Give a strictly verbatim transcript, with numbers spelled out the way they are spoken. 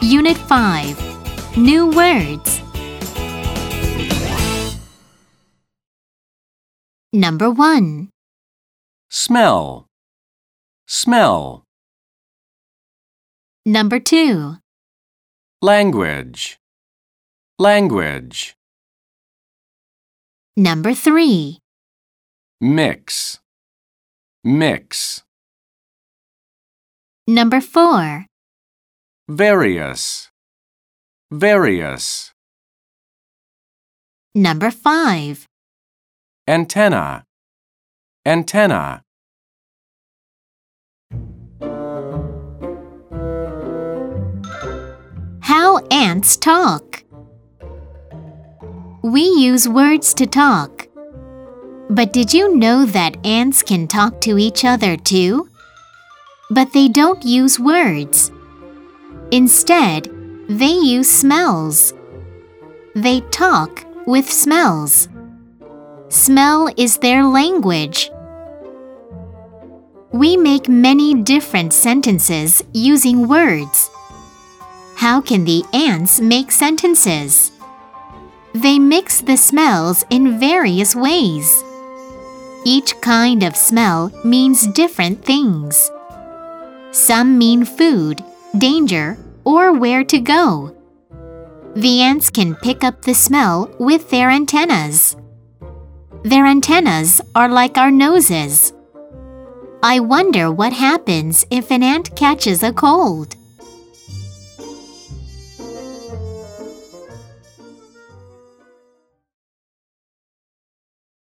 Unit five. New words. Number one. Smell. Smell. Number two. Language. Language. Number three. Mix. Mix. Number four. Various. Various. Number five. Antenna. Antenna. How ants talk. We use words to talk. But did you know that ants can talk to each other too? But they don't use words. Instead, they use smells. They talk with smells. Smell is their language. We make many different sentences using words. How can the ants make sentences? They mix the smells in various ways. Each kind of smell means different things. Some mean food, danger, or where to go. The ants can pick up the smell with their antennas. Their antennas are like our noses. I wonder what happens if an ant catches a cold.